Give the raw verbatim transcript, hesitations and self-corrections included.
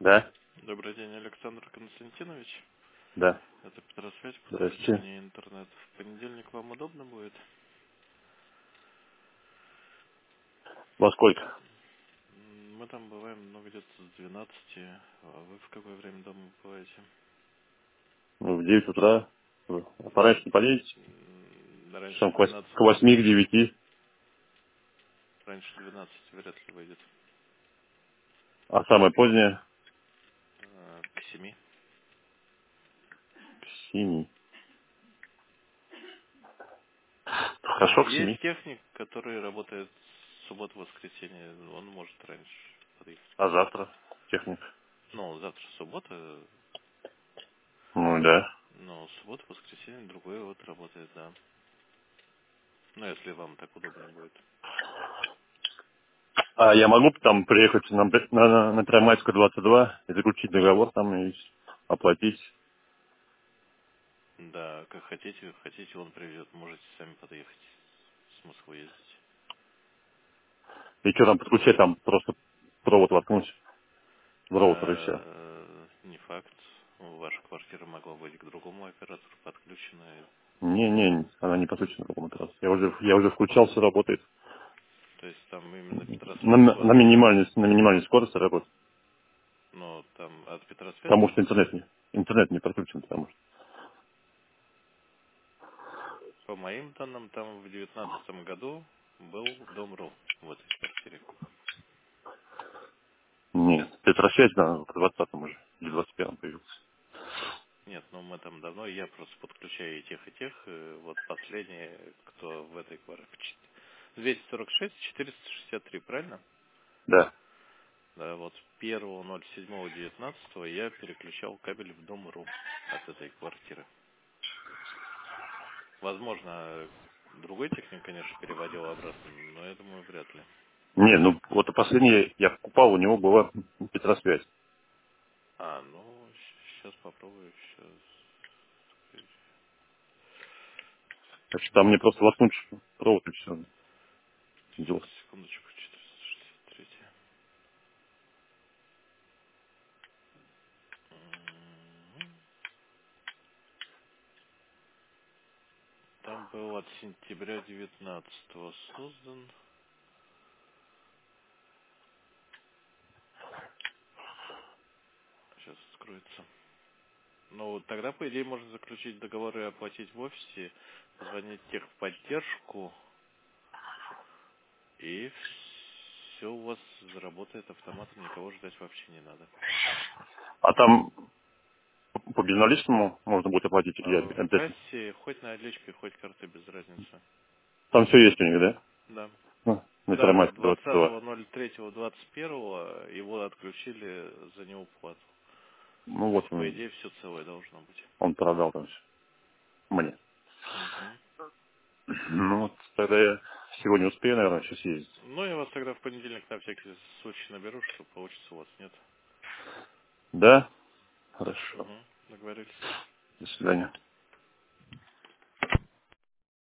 Да, Добрый день, Александр Константинович. да. Это Петросвязь, Здрасте. подключение интернет. В понедельник вам удобно будет? Во сколько? М, Мы там бываем, ну, где-то с двенадцати. А вы в какое время дома бываете? Ну, в девять утра. А пораньше не подъедете? М, Часам Раньше к, вось- двенадцати, к восьми, к девяти. раньше двенадцати вряд ли выйдет. А самое позднее? А, К семи. К семи. Хорошо, к Есть семи. техник, который работает в субботу-воскресенье. Он может раньше подъехать. А завтра? Техник. Ну, завтра суббота, Ну, да. но суббота-воскресенье другой вот работает, да. Ну, если вам так удобнее будет. А я могу там приехать на, Б- на, на, на Первомайскую двадцать два и заключить договор там и оплатить. Да, как хотите, хотите, он привезет, можете сами подъехать. Смысл ездить. И что там подключать? Там просто провод воткнуть в роутер и все. А, не факт. Ваша квартира могла быть к другому оператору подключена. Не-не, она не подключена к какому-то раз. Я уже, я уже включал, все работает. То есть там именно На, Петросвязь у вас, на минимальной, на минимальной скорости работает. но там от Потому Петросвязи, что интернет не, интернет не подключен, потому что. по моим данным, там в девятнадцатом году был Дом.ру в этой квартире. Нет, Петросвязь, да, в двадцатом уже, или двадцать первом появился. Нет, ну мы там давно, я просто подключаю и тех, и тех. э, Вот последние, кто в этой квартире. двести сорок шесть четыреста шестьдесят три, правильно? Да. Да, вот первого ноль седьмого девятнадцатого я переключал кабель в Дом.ру от этой квартиры. Возможно, другой техник, конечно, переводил обратно, но я думаю, вряд ли. Не, ну вот последний я покупал, у него была Петросвязь. А, ну, сейчас попробую, сейчас. Так что там мне просто воткнуть провод и все. Сейчас, Делать. секундочку, четыреста шестьдесят три. М, Там был от сентября девятнадцатого создан. Сейчас откроется. Ну, тогда, по идее, можно заключить договор и оплатить в офисе, позвонить в техподдержку, и все у вас заработает автоматом, никого ждать вообще не надо. А там по безналичному можно будет оплатить или А в обязательно? кассе хоть наличкой, хоть картой без разницы. Там все есть у них, да? Да. Ну, на Да, Первомайской двадцать два. двадцатого ноль третьего двадцать первого его отключили за неуплату. Ну То вот есть, по он, идее, все целое должно быть. он продал там все. Мне. Мгм. Ну вот тогда я сегодня успею, наверное, сейчас ездить. Ну, я вас тогда в понедельник на всякий случай наберу, что получится у вас, нет. Да? Хорошо. Угу. Договорились. До свидания.